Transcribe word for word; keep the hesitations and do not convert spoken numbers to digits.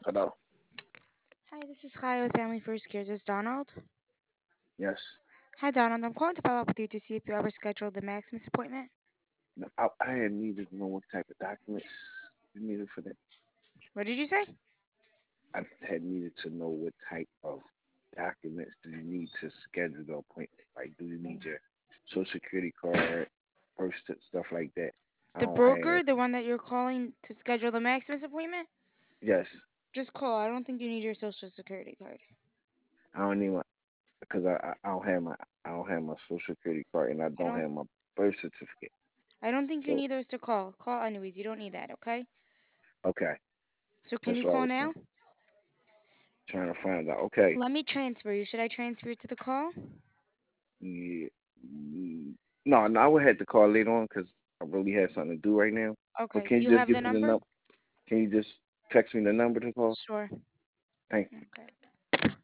Hello. Hi, this is Kai with Family First Care. Is this Donald? Yes. Hi, Donald. I'm calling to follow up with you to see if you ever scheduled the Maximus appointment. No, I, I had needed to know what type of documents you needed for that. What did you say? I had needed to know what type of documents do you need to schedule the appointment. Like, do you need your social security card, birth cert- stuff like that? I The don't have. broker, the one that you're calling to schedule the Maximus appointment? Yes, Just call. I don't think you need your social security card. I don't need my because I, I I don't have my I don't have my social security card and I I don't don't have my birth certificate. I don't think you So need those to call. Call anyways. You don't need that, okay? okay, So can that's you what I call was trying, now? trying to find out. Okay, Let me transfer you. Should I transfer you to the call? yeah, mm, no, no, I would have to call later on because I really have something to do right now. But Okay. can you You just have give the me the number? number? Can you just text me the number to call? Sure. Thank you. Okay.